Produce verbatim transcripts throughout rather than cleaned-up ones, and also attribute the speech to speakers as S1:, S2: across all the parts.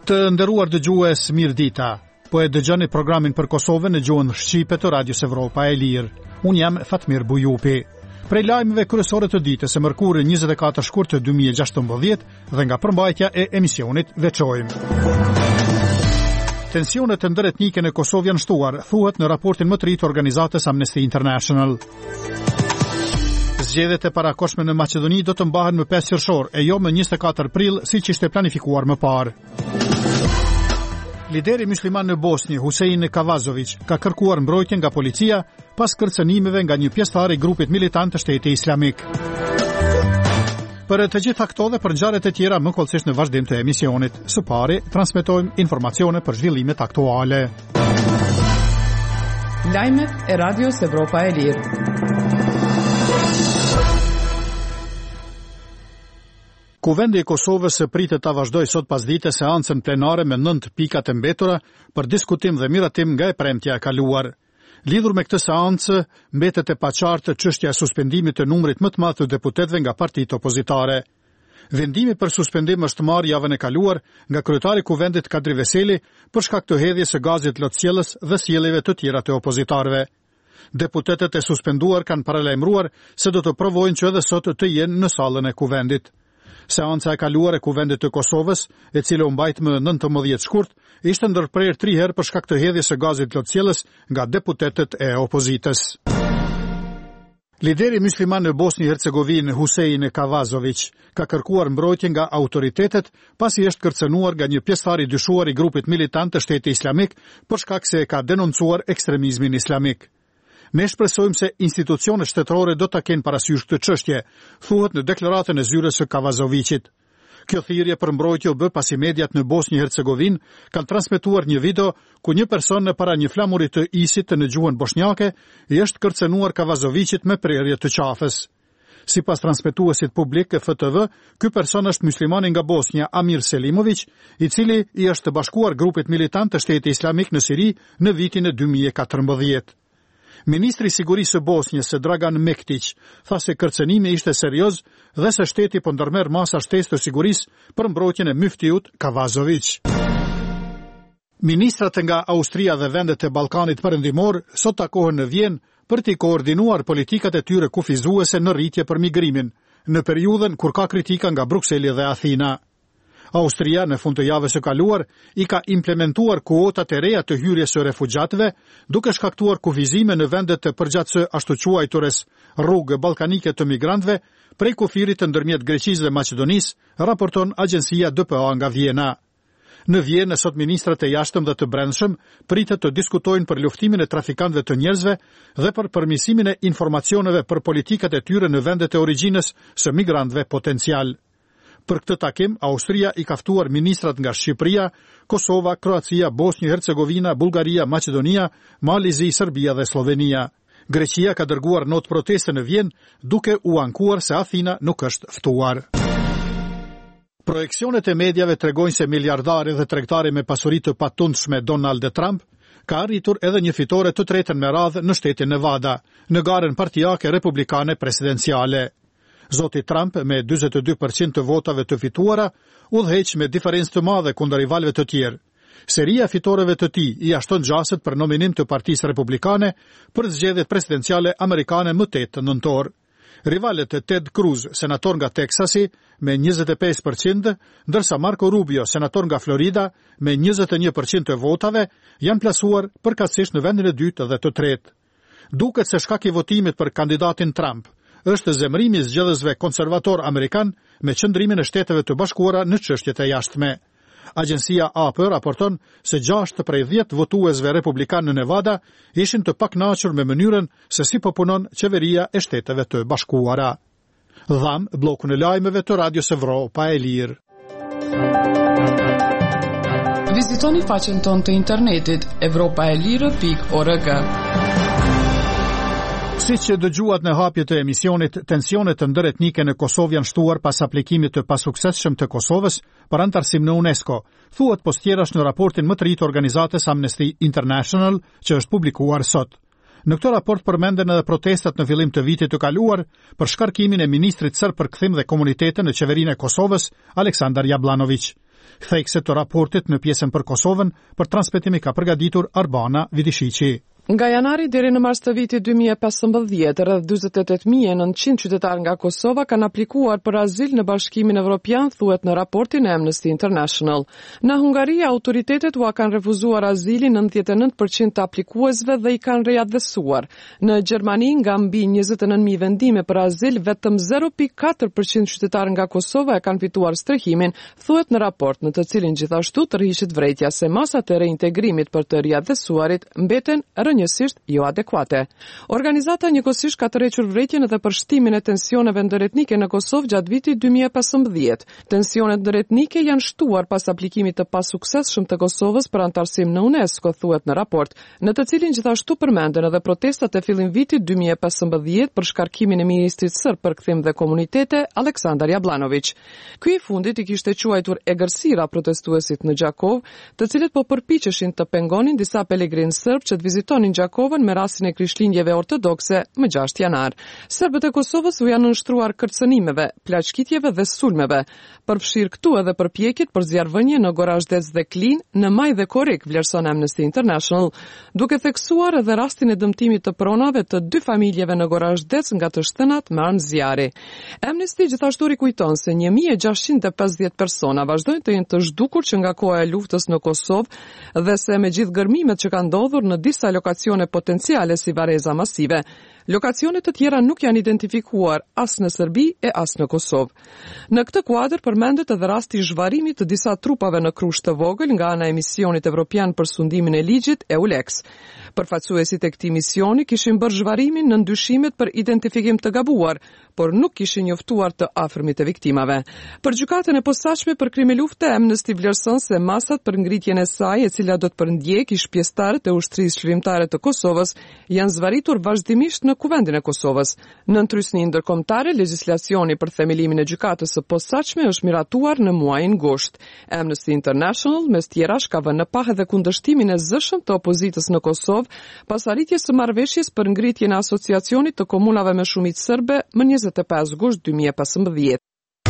S1: Të nderuar dëgjues, mirëdita. Po e dëgjoni programin për Kosovën në gjuhën shqipe të Radios Evropa e Lirë. Unë jam Fatmir Bujupi. Prej lajmeve kryesore të ditës së mërkurë njëzet e katër shkurt dy mijë e gjashtëmbëdhjetë dhe nga përmbajtja e emisionit veçojmë. Tensionet ndëretnike në Kosovë janë shtuar, thuhet në raportin më të ri të organizatës Amnesty International. Zgjedhjet e parakohshme në Maqedoni do të mbahen më pesë qershor e jo më njëzet e katër prill siç ishte planifikuar më parë. Lideri musliman në Bosnjë, Husein Kavazović, ka kërkuar mbrojtje nga policia pas kërcënimeve nga një pjesëtar i grupit militant të Shtetit Islamik. Për të gjitha këto dhe për ngjarjet e tjera më kollësisht në vazhdim të emisionit. Së pari, transmetojmë informacione për zhvillimet aktuale.
S2: Lajmet e Radios Evropa e Lirë.
S1: Kuvendi i Kosovës pritet ta vazhdoj sot pasdite seancën plenare me nëntë pikat e mbetura për diskutim dhe miratim nga e premtja e kaluar. Lidhur me këtë seancë, mbetet e paqartë çështja e suspendimit të numrit më të madh të deputetëve nga partitë opozitare. Vendimi për suspendim është marrë javën e kaluar nga kryetari i kuvendit Kadri Veseli për shkak të hedhjes së gazit lotësjellës dhe sjelljeve të tjera të opozitarëve. Deputetët e suspenduar kanë paralajmëruar se do të provojnë që edhe sot të jenë në sallën e kuvendit. Seanca e kaluar e kuvendit të Kosovës, e cila u mbajt më nëntëmbëdhjetë shkurt, ishte ndërprerë tri herë për shkak të hedhjes së gazit lotësjellës nga deputetët e opozitës. Lideri musliman në Bosnjë Hercegovinë, Husein Kavazović, ka kërkuar mbrojtje nga autoritetet pasi është kërcënuar nga një pjesëtar i dyshuar i grupit militant të Shtetit Islamik për shkak se e ka denoncuar ekstremizmin islamik. Ne shpresojmë se institucionet shtetërore do ta kenë parasysh këtë çështje, thuhet në deklaratën e zyrës së Kavazovićit. Kjo thirrje për mbrojtje u bë pasi mediat në Bosnjë Hercegovinë kanë transmetuar një video ku një person në para një flamuri të isit në gjuhën bosnjake i është kërcënuar Kavazovićit me prerje të qafës. Sipas transmetuesit publik e F T V, ky person është muslimani nga Bosnja, Amir Selimović, i cili i është bashkuar grupit militant të Shtetit Islamik në Siri në vitin e dy mijë e katërmbëdhjetë. Ministri i Sigurisë së Bosnjës, Dragan Mektić, tha se kërcënimi ishte serioz dhe se shteti po ndërmerr masa shtesë të sigurisë për mbrojtjen e myftiut Kavazović. Ministrat nga Austria dhe vendet e Ballkanit Perëndimor sot takohen në Vjenë për të koordinuar politikat e tyre kufizuese në rritje për migrimin, në periudhën kur ka kritika nga Brukseli dhe Athina. Austria në fund të javës së kaluar i ka implementuar kuotat e reja të hyrjes së refugjatëve, duke shkaktuar kufizime në vendet të përgjithshme ashtu quajtures rrugë ballkanike të migrantëve prej kufirit të ndërmjet Greqisë dhe Maqedonisë, raporton agjencia D P A nga Vjena. Në Vjenë sot ministrat e jashtëm dhe të brendshëm pritet të diskutojnë për luftimin e trafikantëve të njerëzve dhe për përmirësimin e informacioneve për politikat e tyre në vendet e origjinës së migrantëve potencial. Për këtë takim, Austria i ka ftuar ministrat nga Shqipëria, Kosova, Kroacia, Bosnjë Hercegovina, Bullgaria, Maqedonia, Malizi, Serbia dhe Slovenia. Greqia ka dërguar notë proteste në Vjenë, duke u ankuar se Athina nuk është ftuar. Projekcionet e medjave tregojnë se miliardari dhe tregtari me pasuri të patundshme Donald Trump ka arritur edhe një fitore të tretën me radhë në shtetin Nevada, në garën partijake republikane presidenciale. Zoti Trump, me dyzet e dy përqind të votave të fituara, udhëheq me diferencë të madhe kundër rivalëve të tjerë. Seria fitoreve të tij i ashton gjaset për nominim të Partisë Republikane për zgjedhjet presidenciale amerikane më tetë nëntor. Rivalet e Ted Cruz, senator nga Teksasi, me njëzet e pesë përqind, ndërsa Marco Rubio, senator nga Florida, me njëzet e një përqind të votave, janë plasuar përkatësisht në vendin e dytë dhe të tretë. Duket se shkak i votimit për kandidatin Trump është zemrimi i zgjedhësve konservator amerikan me qëndrimin e Shteteve të Bashkuara në çështjet e jashtme. Agjencia A P raporton se gjashtë prej dhjetë votuesve republikan në Nevada ishin të pakënaqur me mënyrën se si po punon qeveria e Shteteve të Bashkuara. Dham bllokun e lajmeve të Radios Evropa e Lirë.
S2: Vizitoni faqen tonë të internetit evropa e lirë pikë org.
S1: Siç që dëgjuat në hapje të emisionit, tensionet ndëretnike në Kosovë janë shtuar pas aplikimit të pasuksesshëm të Kosovës për antarësim në UNESCO, thuhet postjerash në raportin më të ri të organizatës Amnesty International që është publikuar sot. Në këtë raport përmenden edhe protestat në fillim të vitit të kaluar për shkarkimin e ministrit serb për kthim dhe komunitete në qeverinë e Kosovës, Aleksandar Jablanović. Kthejkse të raportit në pjesën për Kosovën për transmetimi ka përgatitur Arbana Vidishiqi.
S2: Nga janari deri në mars të vitit dy mijë e pesëmbëdhjetë, rreth dyzet e tetë mijë e nëntëqind qytetarë nga Kosova kanë aplikuar për azil në Bashkimin Evropian, thuhet në raportin e Amnesty International. Në Hungari, autoritetet u kanë refuzuar azilin nëntëdhjetë e nëntë përqind të aplikuesve dhe i kanë readhesuar. Në Gjermani, nga mbi njëzet e nëntë mijë vendime për azil, vetëm zero pikë katër përqind qytetarë nga Kosova e kanë fituar strehimin, thuhet në raport, në të cilin gjithashtu tërhiqet vërejtja se masat e reintegrimit për të riadhesuarit mbeten njësisht jo adekuate. Organizata njëkohësisht ka tërhequr vërejtjen edhe për shtimin e tensioneve ndërretnike në Kosovë gjatë vitit dy mijë e pesëmbëdhjetë. Tensionet ndërretnike janë shtuar pas aplikimit të pasuksesshëm të Kosovës për antarësim në UNESCO, thuhet në raport, në të cilin gjithashtu përmenden edhe protestat e fillim vitit dy mijë e pesëmbëdhjetë për shkarkimin e ministrit serb për kthim dhe komunitete Aleksandar Jablanović. Ky i fundit i kishte quajtur egërsira protestuesit në Gjakov, të cilët po përpiqeshin të pengonin disa pelegrinë serb që të vizitonin Gjakovën me rastin e krishtlindjeve ortodokse më gjashtë janar. Serbët e Kosovës u janë nënshtruar kërcënimeve, plaçkitjeve dhe sulmeve. Përfshir këtu edhe përpjekjet për zjarrvënie në Gorazhdec dhe Klin, në Maj dhe Korrik, vlerëson Amnesty International, duke theksuar edhe rastin e dëmtimit të pronave të dy familjeve në Gorazhdec nga të shtënat me armë zjarri. Amnesty gjithashtu rikujton se një mijë e gjashtëqind e pesëdhjetë persona vazhdojnë të jenë të zhdukur që nga koha e luftës në Kosovë dhe se me gjithë gërmimet që kanë ndodhur në disa lokacione potenciale si vareza masive, lokacione të tjera nuk janë identifikuar as në Serbi e as në Kosovë. Në këtë kuadër përmendet edhe rasti i zhvarimit të disa trupave në Krushk të vogël nga ana e misionit evropian për sundimin e ligjit EULEX. Përfaqësuesit e këtij misioni kishin bërë zhvarimin në ndyshimet për identifikim të gabuar, por nuk kishin njoftuar të afërmit e viktimave. Për gjykatën e posaçme për krime lufte, Amnesty vlerëson se masat për ngritjen e saj, e cila do të përndjek ish pjesëtarët e ushtrisë çlirimtare të Kosovës, janë zvarritur vazhdimisht në Kuvendin e Kosovës. Në ndrysni ndërkombëtare, legjislacioni për themelimin e gjykatës së posaçme është miratuar në muajin gusht. Amnesty International, mes tjerash, ka vënë në pahë dhe kundërshtimin e zëshëm të opozitës në Kosovë pas arritjes së marrëveshjes për ngritjen e asociacionit të komunave me shumicë serbe më njëzet e pesë gusht dy mijë e pesëmbëdhjetë.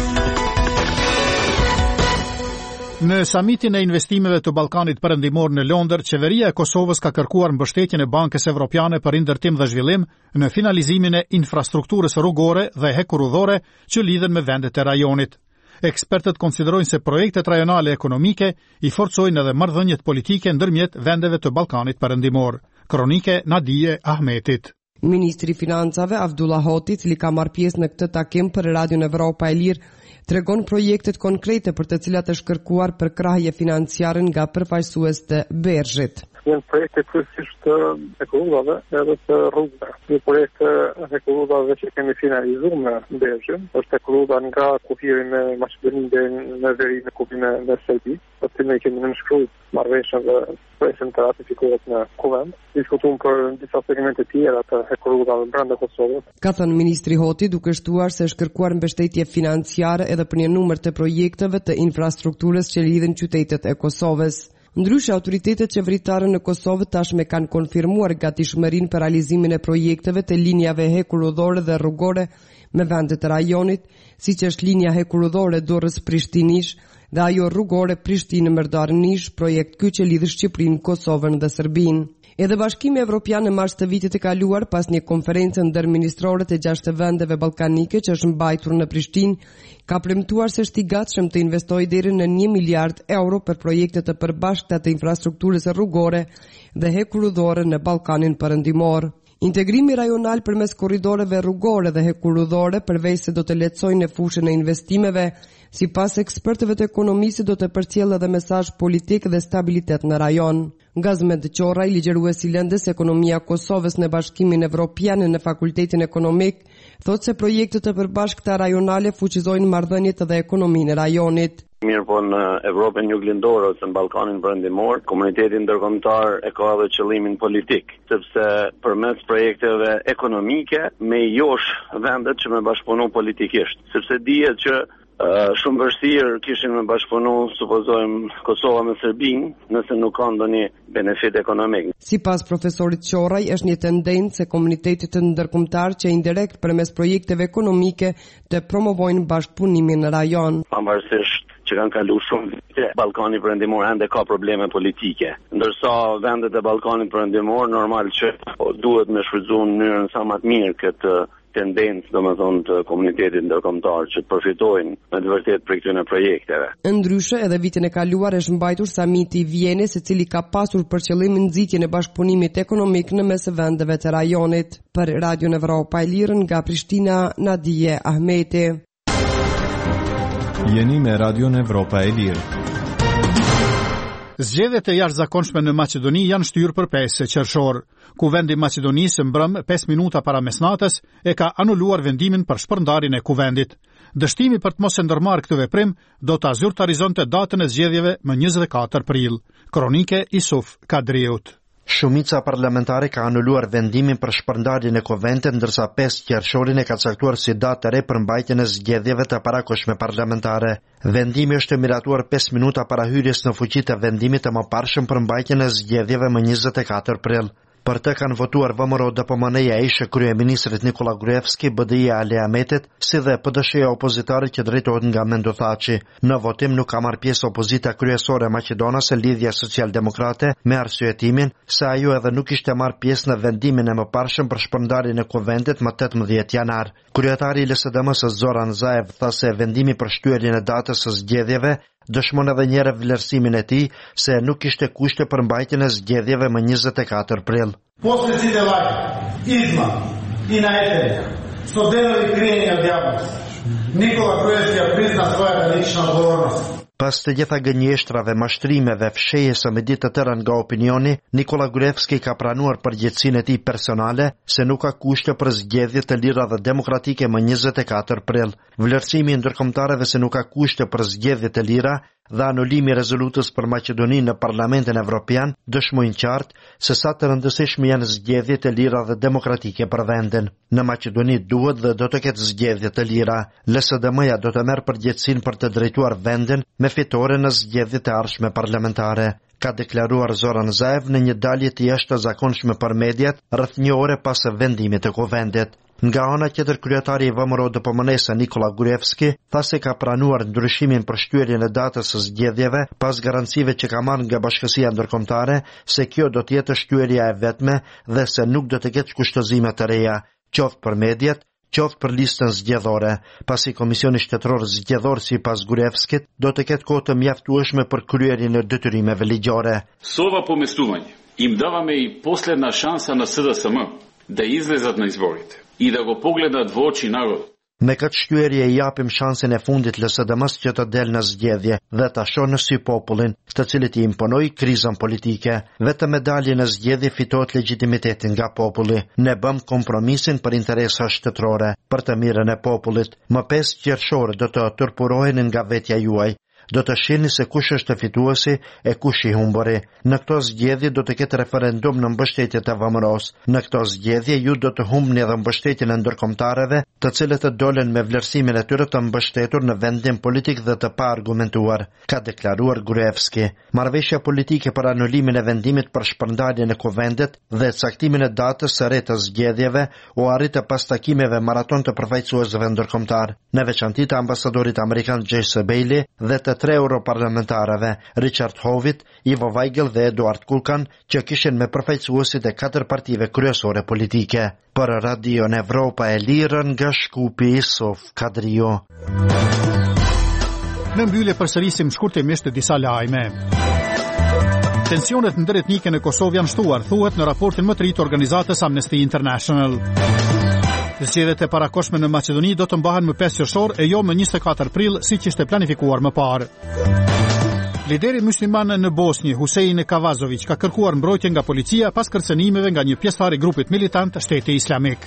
S1: Në samitin e investimeve të Ballkanit Perëndimor në Londër, qeveria e Kosovës ka kërkuar mbështetjen e Bankës Evropiane për Ndërtim dhe Zhvillim në finalizimin e infrastrukturës rrugore dhe hekurudhore që lidhen me vendet e rajonit. Ekspertët konsiderojnë se projektet rajonale ekonomike i forcojnë edhe marrëdhëniet politike ndërmjet vendeve të Ballkanit Perëndimor. Kronike Nadije Ahmetit.
S3: Ministri i Financave Avdullah Hoti, i cili ka marrë pjesë në këtë takim për Radion Evropa e Lirë, tregon projektet konkrete për të cilat është kërkuar përkrahje financiare nga përfaqësues të Bergjet.
S4: Janë projekte kryesisht të hekurudhave edhe të rrugëve. Një projekt e hekurudhave që kemi finalizuar në Bergje është hekurudha nga kufiri me Maqedoninë deri në veri në kufirin e Serbi. Aty ne kemi nënshkruar marrëveshjen dhe projektin të ratifikohet në Kuvend. Diskutuam për disa segmente tjera të hekurudhave brenda Kosovës.
S3: Ka thënë ministri Hoti, duke shtuar se është kërkuar mbështetje financiare edhe për një numër të projekteve të infrastrukturës që lidhin qytetet e Kosovës. Ndryshe, autoritetet qeveritare në Kosovë tashme kanë konfirmuar gatishmërinë për realizimin e projekteve të linjave hekurudhore dhe rrugore me vendet e rajonit, siç është linja hekurudhore Durrës-Prishtinish dhe ajo rrugore Prishtinë-Merdar-Nish, projekt ky që lidh Shqipërinë, Kosovën dhe Serbinë. Edhe Bashkimi Evropian në mars të vitit e kaluar, pas një konferencë ndërministrore të gjashtë vendeve ballkanike që është mbajtur në Prishtinë, ka premtuar se është i gatshëm të investojë deri në një miliard euro për projekte të përbashkëta të infrastrukturës rrugore dhe hekurudhore në Ballkanin Perëndimor. Integrimi rajonal përmes korridoreve rrugore dhe hekurudhore, përveç se do të lehtësojë në fushën e investimeve, sipas ekspertëve të ekonomisë do të përcjellë edhe mesazh politik dhe stabilitet në rajon. Gazmet Qoraj, ligjerues i lëndës Ekonomia e Kosovës në Bashkimin Evropian në Fakultetin Ekonomik, thotë se projektet e përbashkëta rajonale fuqizojnë marrëdhëniet dhe ekonominë e rajonit.
S5: Mirë po në Evropën juglindore ose në Ballkanin Perëndimor, komuniteti ndërkombëtar e ka edhe qëllimin politik, sepse përmes projekteve ekonomike me josh vendet që me bashkëpunu politikisht, sepse dihet që Uh, shumë vështirë kishin me bashkëpunu, supozojmë, Kosova me Serbinë, nëse nuk ka ndonjë benefit ekonomik.
S3: Sipas profesorit Qoraj, është një tendencë se komunitetet ndërkombëtar që indirekt përmes projekteve ekonomike të promovojnë bashkëpunimin në rajon.
S5: Pavarësisht që kanë kaluar shumë vite, Ballkani Perëndimor ende ka probleme politike. Ndërsa vendet e Ballkanit Perëndimor normal që duhet me shfrytzuar në mënyrën sa më të mirë këtë tendencë, domethënë të komunitetit ndërkombëtar që të përfitojnë me të vërtetë për këtyre projekteve.
S3: Ndryshe, edhe vitin e kaluar është mbajtur samiti i Vjenës, i cili ka pasur për qëllim nxitjen e bashkëpunimit ekonomik në mes vendeve të rajonit. Për Radio Evropa e Lirë nga Prishtina, Nadije Ahmeti.
S6: Jeni me Radio Evropa e Lirë.
S1: Zgjedhjet e jashtëzakonshme në Maqedoni janë shtyrë për pesë qershor. Kuvendi i Maqedonisë mbrëm pesë minuta para mesnatës e ka anuluar vendimin për shpërndarjen e kuvendit. Dështimi për të mos e ndërmarrë këtë veprim do ta zyrtarizonte datën e zgjedhjeve më njëzet e katër prill. Kronike Isuf Kadriut.
S7: Shumica parlamentare ka anuluar vendimin për shpërndarjen e kuvendit, ndërsa pesë qershorin e ka caktuar si datë e re për mbajtjen e zgjedhjeve të parakohshme parlamentare. Vendimi është miratuar pesë minuta para hyrjes në fuqi të vendimit të mëparshëm për mbajtjen e zgjedhjeve më njëzet e katër prill. Për të kanë votuar V M R O D P M N-ja ishte kryeministrit Nikola Gruevski, B D I-ja Ali Ahmetit, si dhe P D S-ja opozitare që drejtohet nga Mendo Thaçi. Në votim nuk ka marrë pjesë opozita kryesore maqedonase Lidhja Social-Demokrate me arsyetimin se ajo edhe nuk ishte marrë pjesë në vendimin e mëparshëm për shpërndarjen e kuvendit më tetëmbëdhjetë janar. Kryetari i L S D M-s Zoran Zaev tha se vendimi për shtyerjen e datës së zgjedhjeve dëshmon edhe një herë vlerësimin e tij se nuk ishte kushte për mbajtjen e zgjedhjeve më njëzet e katër prill.
S8: После зиделања, изма и наетење, со денови криење од јавност, Nikola Gruevski ја призна својата лична одговорност.
S7: Pas të gjitha gënjeshtrave, mashtrimeve, fshehjes së ditë të tëra nga opinioni, Nikola Gruevski ka pranuar përgjegjësinë e tij personale se nuk ka kushte për zgjedhje të lira dhe demokratike më njëzet e katër prill. Vlerësimi i ndërkombëtarëve se nuk ka kushte për zgjedhje të lira dhe anulimi i rezolutës për Maqedoninë në Parlamentin Evropian dëshmojnë qartë se sa të rëndësishme janë zgjedhjet e lira dhe demokratike për vendin. Në Maqedoni duhet dhe do të ketë zgjedhje të lira. L S D M-ja do të merr përgjegjësinë për të drejtuar vendin me fitore në zgjedhjet e ardhshme parlamentare, ka deklaruar Zoran Zaev në një dalje të jashtëzakonshme për mediat rreth një ore pas vendimit të kuvendit. Nga ana tjetër, kryetari i V M R O D P M N-s Nikola Gruevski tha se ka pranuar ndryshimin për shtyerjen e datës së zgjedhjeve pas garancive që ka marrë nga Bashkësia Ndërkombëtare se kjo do të jetë shtyerja e vetme dhe se nuk do të ketë kushtozime të reja, qoftë për mediat, qoftë për listën zgjedhore, pasi Komisioni Shtetëror Zgjedhor sipas Gruevskit do të ketë kohë të mjaftueshme për kryerjen e detyrimeve ligjore.
S9: Со ова поместување им даваме и последна шанса на С D S M да излезат на изборите и да го погледат во очи народот.
S7: Me këtë shtyerje i japim shansin e fundit L S D M-s që të del në zgjedhje dhe ta shohë në sy popullin, të cilit i imponoi krizën politike. Vetëm me daljen në zgjedhje fitohet legitimiteti nga populli. Ne bëm kompromisin për interesa shtetërore, për të mirën e popullit. Më pesë qershor do të turpurohen nga vetja juaj. Do të shihni se kush është fituesi e kush i humburi. Në këto zgjedhje do të ketë referendum në mbështetje të V M R O-s. Në këto zgjedhje ju do të humbni edhe mbështetjen e ndërkombëtarëve, të cilët të dolen me vlerësimin e tyre të mbështetur në vendim politik dhe të pa argumentuar, ka deklaruar Gruevski. Marrëveshja politike për anulimin e vendimit për shpërndarjen e kuvendit dhe caktimin e datës së re të zgjedhjeve u arrit pas takimeve maraton të përfaqësuesve ndërkombëtar, në veçanti të ambasadorit amerikan Jesse Bailey dhe të tre europarlamentarëve, Richard Howitt, Ivo Weigel dhe Eduard Kukan, që kishin me përfaqësuesit e katër partive kryesore politike. Për Radio Evropa e Lirë nga Shkupi, Isuf Kadriu.
S1: Në mbyllje përsërisim shkurtimisht disa lajme. Tensionet ndëretnike në Kosovë janë shtuar, thuhet në raportin më të ri të organizatës Amnesty International. Zgjedhjet e parakohshme në Maqedoni do të mbahen më pesë qershor e jo më njëzet e katër prill siç ishte planifikuar më parë. Lideri musliman në Bosnjë, Husein Kavazović, ka kërkuar mbrojtje nga policia pas kërcënimeve nga një pjesëtar i grupit militant Shteti Islamik.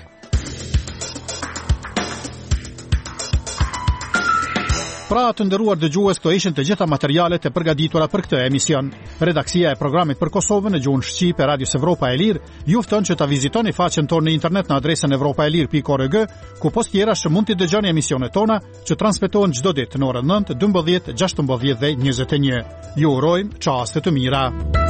S1: Pra të nderuar dëgjues, këto ishin të gjitha materialet e përgatitura për këtë emision. Redaksia e programit për Kosovën në gjuhën shqipe e Radios Evropa e Lirë ju fton që ta vizitoni faqen tonë në internet në adresën evropaelir pikë org, ku post tjera që mund të dëgjoni emisionet tona që transmetohen çdo ditë në orën nëntë, dymbëdhjetë, gjashtëmbëdhjetë dhe njëzet e një. Ju urojmë çaste të mira.